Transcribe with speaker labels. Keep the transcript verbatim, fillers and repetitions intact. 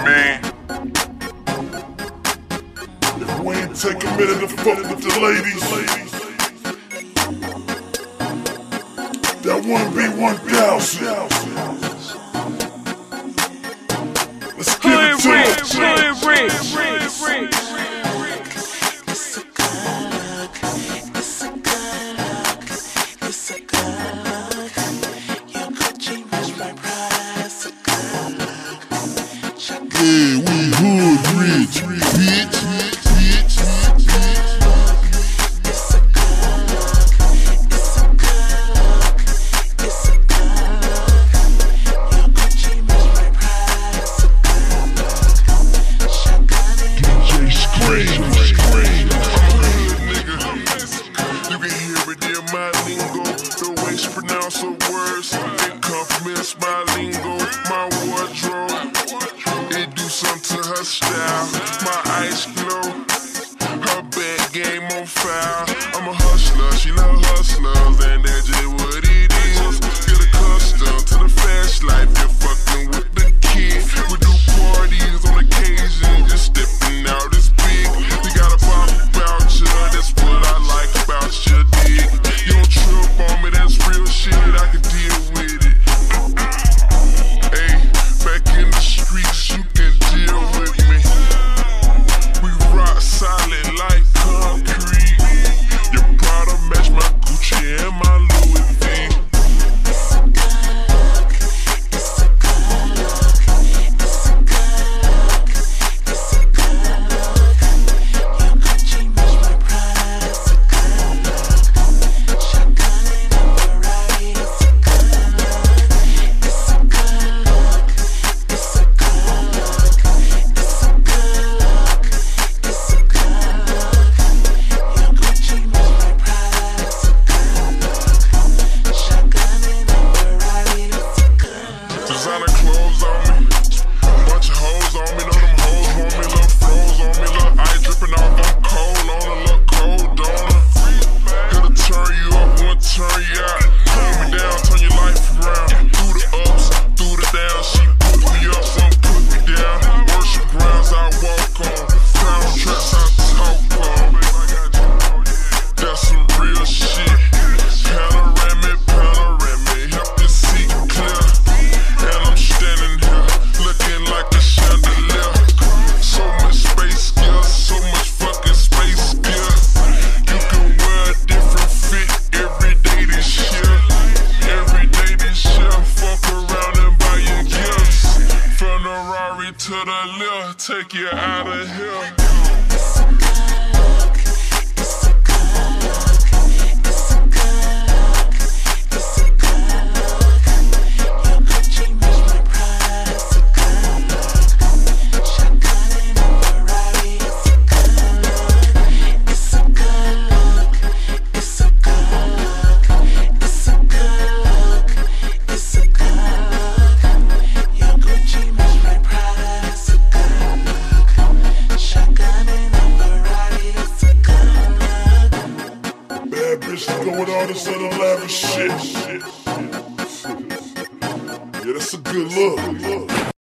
Speaker 1: man.
Speaker 2: If we ain't take a minute to fuck with the ladies, that one B one thousand. Let's give it to it.
Speaker 3: It's a good look, it's a good look, it's a good look. Your Gucci match my Prada, it's a good look.
Speaker 2: Yeah, we hood rich, bitch.
Speaker 3: It's a good look, it's a good look, it's a good look. Your Gucci match my Prada, it's a good look. Shotgun it.
Speaker 2: D J Scream, Scream.
Speaker 4: You can hear it in my lingo. The way she pronounce her words, it compliments my lingo. My wardrobe, it do something to her style. My eyes glow, her bad game on fire. I'm a hustler, she love hustlers, and that's just what it is. Get accustomed to the fast life, you're fucking with the kid. We do parties on occasion, just stepping out is big. We got a pop about you, that's what I like about your dick. You don't trip on me, that's real shit, I can deal with it. Hey, back in the streets, you can deal with me. We rock solid like concrete. Your Prada match my Gucci and my Louis V.
Speaker 3: It's a good look, it's a good look, it's a good look, it's a good look. Your Gucci match my Prada, it's a good look. Shotgun in a Ferrari, it's a good look. It's a good look, it's a good look, it's a good look, it's a good look. Your Gucci match my Prada, it's a good look. Shotgun in a Ferrari, it's a good look.
Speaker 4: Designer clothes on me, bunch of hoes on me. Know them hoes want me, little froze on me, little ice dripping off. I'm cold on her, look cold on her. Here to turn you up, one turn you out. Hold me down, turn your life around. Through the ups, through the downs, she put me up, some put me down. Worship grounds I walk on, crown tracks I talk on. That's some real shit. Panoramic, panoramic, help you see clear. And I'm standing here, looking like a chandelier. So much space gear, so much fucking space gear. You can wear a different fit every day this year. Every day this year, fuck around and buy your gifts. From the Rari to the left, take you out of here.
Speaker 3: It's a good look, it's a good look, it's a good look, it's a good look. Your Gucci match my Prada, it's a good look. Shotgun in a Ferrari, it's a good look. It's a good look, it's a good look, it's a good look, it's a good look. Your Gucci match my Prada, it's a good look. Shotgun in a Ferrari, it's a good look.
Speaker 2: Bad bitches go with all this other lavish shit. Yeah, that's a good look.